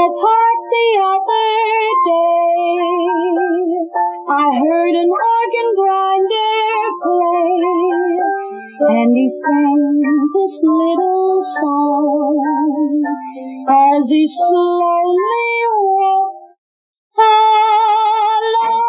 park the other day, I heard an organ grinder play, and he sang this little song as he slowly walked along.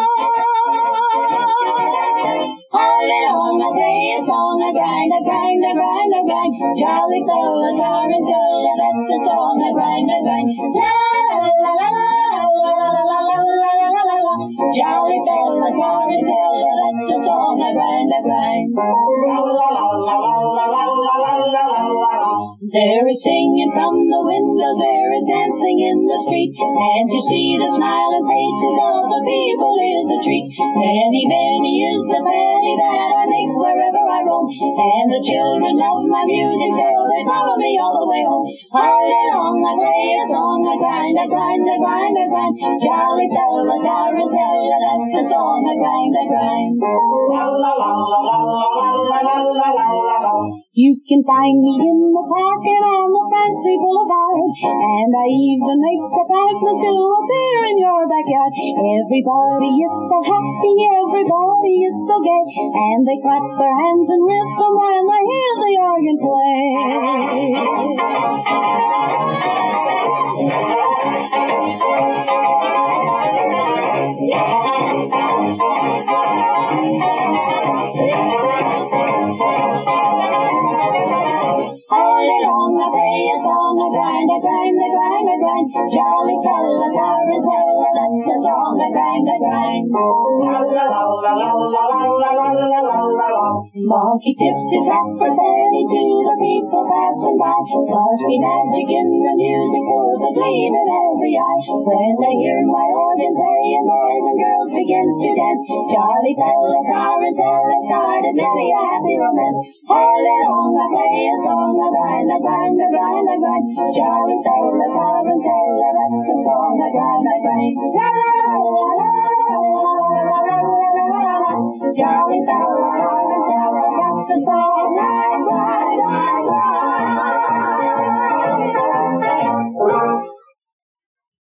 All day long I play a song, I grind, I grind, I grind, I grind. Jolly fella, tarantella, that's the song I grind, I grind. La la la la la la la la la la la. Jolly fella, tarantella, that's the song I grind, I grind. La la la la la la la la la la. There is singing from the windows, there is dancing in the street, and to see the smiling faces of the people is a treat. Many, many is the penny that I make wherever I roam, and the children love my music, so they follow me all the way home. All day long I play a song, I grind, I grind, I grind, I grind. Jolly fella, tarantella, that's the song I grind, I grind. La la la la la la la la la la la. You can find me in the park and on the fancy boulevard, and I even make appointments to appear in your backyard. Everybody is so happy, everybody is so gay, and they clap their hands and rhythm when they hear the organ play. Jolly fella, tarantella, that's the song I grind, I grind. La la la la la la la la la la la. Monkey tips his hat for penny to the people passing by. Must be magic in the music with a gleam in every eye. When they hear my organ play and boys and girls begin to dance, jolly fella, tarantella, started many a happy romance. All day long I play a song, I grind, I grind, I grind, I grind. Jolly fella, tarantella, that's the song I grind, I grind. La la la la la la la la la la la. Jolly fella, tarantella, that's the song I